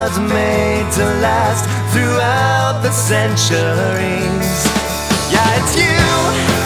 was made to last throughout the centuries. Yeah, it's you.